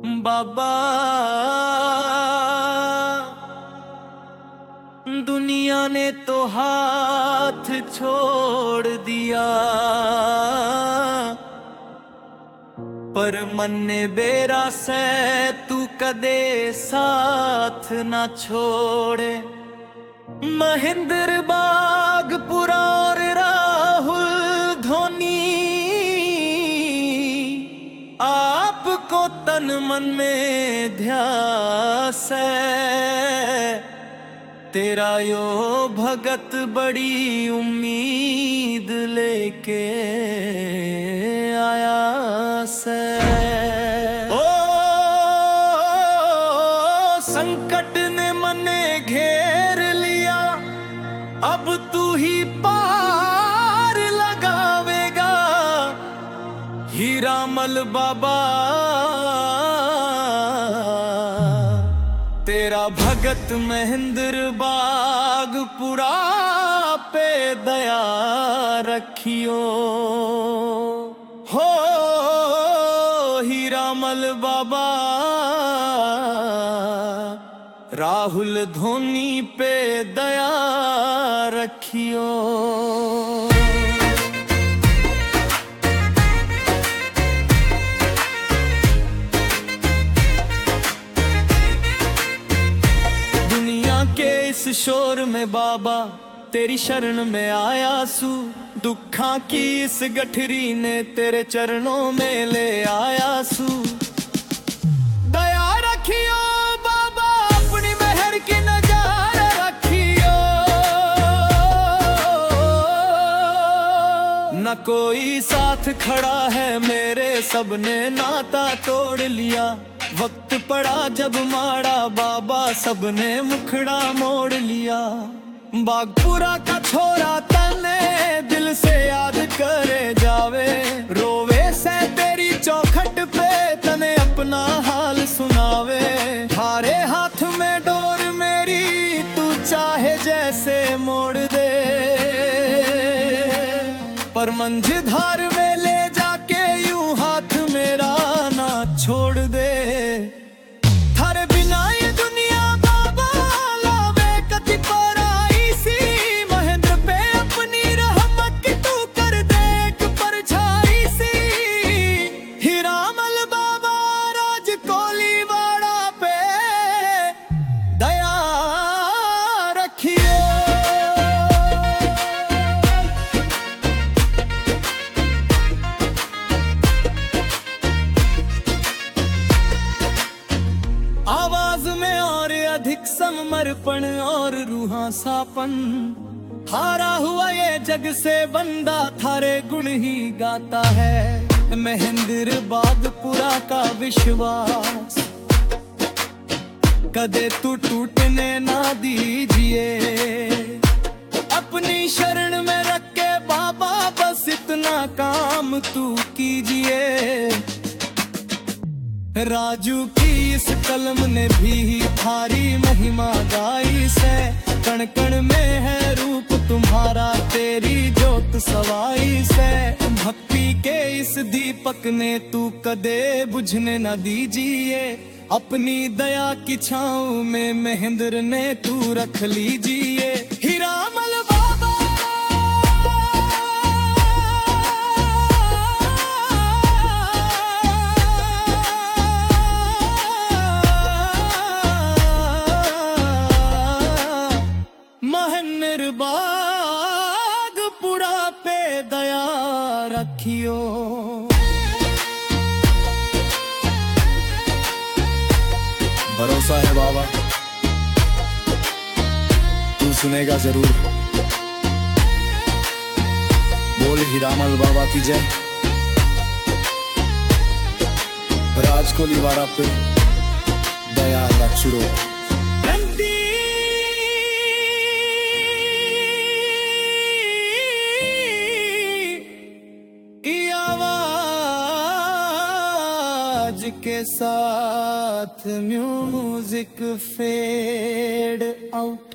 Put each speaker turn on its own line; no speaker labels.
बाबा दुनिया ने तो हाथ छोड़ दिया, पर मन ने बेरा से तू कदे साथ ना छोड़े। महेंद्र बागपुरा और राहुल धोनी आपको तन मन में ध्यास है, तेरा यो भगत बड़ी उम्मीद लेके आया से। ओ संकट ने मने घेर लिया, अब तू ही पार लगावेगा। हीरामल बाबा तेरा भगत महेंद्र बागपुरा पे दया रखियो। हो हीरामल बाबा राहुल धोनी पे दया रखियो। इस शोर में बाबा तेरी शरण में आया सू, दुखा की इस गठरी ने तेरे चरणों में ले आया सू। दया रखियो बाबा अपनी मेहर की नजार रखियो, न कोई साथ खड़ा है मेरे, सबने नाता तोड़ लिया। वक्त पड़ा जब माड़ा बाबा सबने मुखड़ा मोड़ लिया। बागपुरा का छोरा तने दिल से याद करे जावे, रोवे से तेरी चौखट पे तने अपना हाल सुनावे। थारे हाथ में डोर मेरी तू चाहे जैसे मोड़ दे, पर मंझधार में ले जाके यूं हाथ मेरा ना छोड़ दे। थारे बिना ये दुनिया बाबा लावे कति पराई सी, महेंद्र पे अपनी रहमत की तू कर दे एक परछाई सी। हीरामल बाबा राज कोलीवाड़ा पे दया रखियो। आवाज में और अधिक समर्पण और रूहां सापन, हारा हुआ ये जग से बंदा थारे गुण ही गाता है। महेंद्र बागपुरा का विश्वास कदे तू टूटने ना दीजिए। अपनी शरण में रख के बाबा बस इतना काम तू कीजिए। राजू की इस कलम ने भी थारी महिमा गाई से, कण कण में है रूप तुम्हारा तेरी जोत सवाई से। भक्ति के इस दीपक ने तू कदे बुझने न दीजिए, अपनी दया की छाँव में महेंद्र ने तू रख लीजिए। हीरामल बाबा महेंद्र बागपुरा पे दया रखियो।
भरोसा है बाबा तू सुनेगा जरूर। बोल हीरामल बाबा की जय। राज कोलीवाड़ा पे दया रखियो।
के साथ म्यूजिक फेड आउट।